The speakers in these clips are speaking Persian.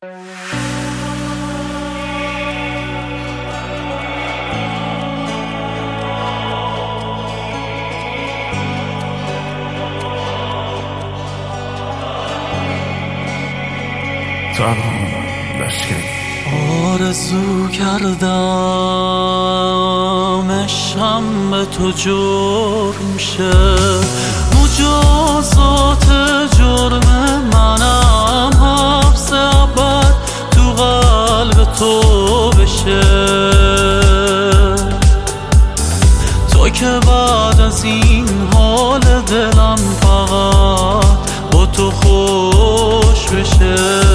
آرزو کردم عشقم به تو جرم شه، مجازات جرم منم حبس ابد تو قلب تو بشه. تو که بعد از این حال دلم فقط با تو خوش بشه.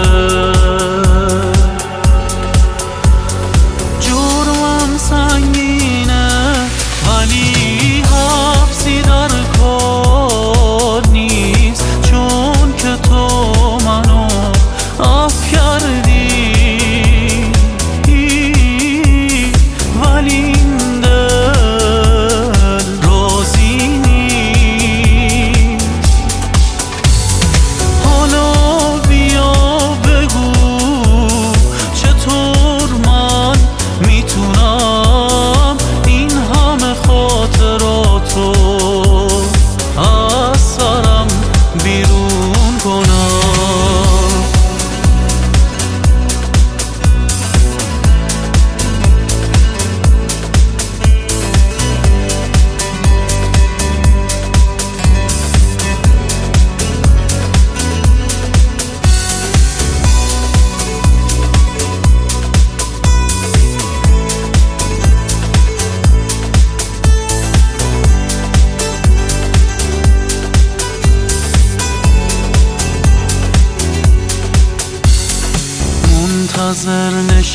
منتظر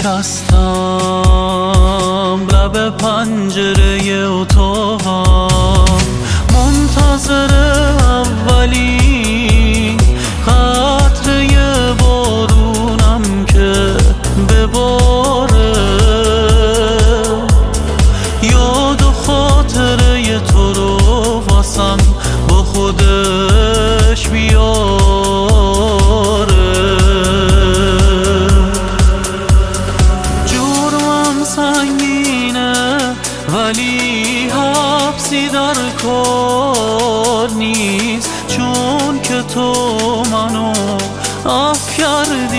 نشستم لب پنجره اتاقم، منتظر اولین قطره بارونم که بباره. یاد و خاطره تو رو واسم با خودش بیاره. ولی حبسی در کار نیست، چون که تو منو عفو کردی.